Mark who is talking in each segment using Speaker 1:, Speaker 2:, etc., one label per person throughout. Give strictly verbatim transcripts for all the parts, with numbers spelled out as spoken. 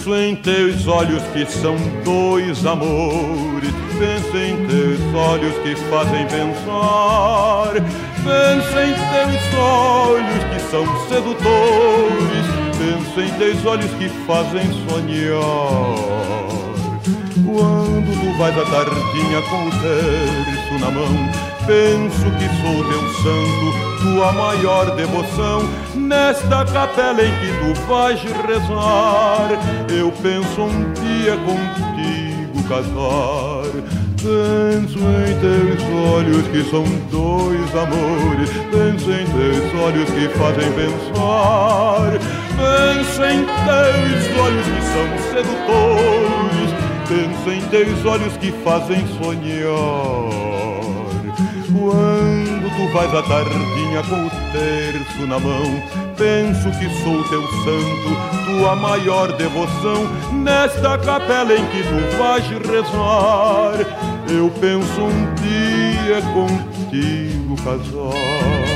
Speaker 1: Penso em teus olhos que são dois amores, penso em teus olhos que fazem pensar, penso em teus olhos que são sedutores, penso em teus olhos que fazem sonhar. Quando tu vais à tardinha com o terço na mão, penso que sou teu santo, tua maior devoção. Nesta capela em que tu vais rezar, eu penso um dia contigo casar. Penso em teus olhos que são dois amores, penso em teus olhos que fazem pensar, penso em teus olhos que são sedutores, penso em teus olhos que fazem sonhar. Quando tu vais à tardinha com o terço na mão, penso que sou teu santo, tua maior devoção. Nesta capela em que tu vais rezar, eu penso um dia contigo casar.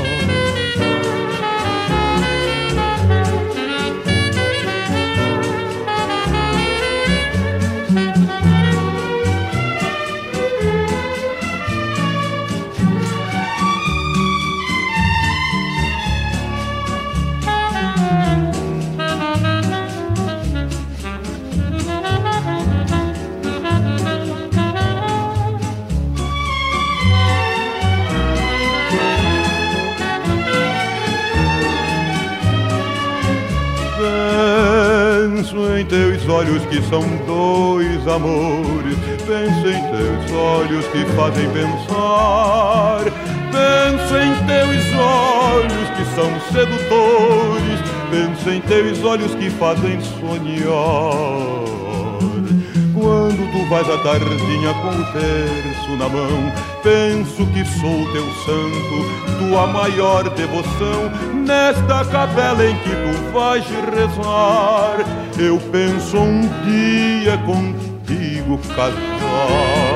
Speaker 1: Penso em teus olhos que são dois amores, penso em teus olhos que fazem pensar, penso em teus olhos que são sedutores, penso em teus olhos que fazem sonhar. Quando tu vais à tardinha com o terço na mão, penso que sou teu santo, tua maior devoção. Nesta capela em que tu vais rezar, eu penso um dia contigo casar.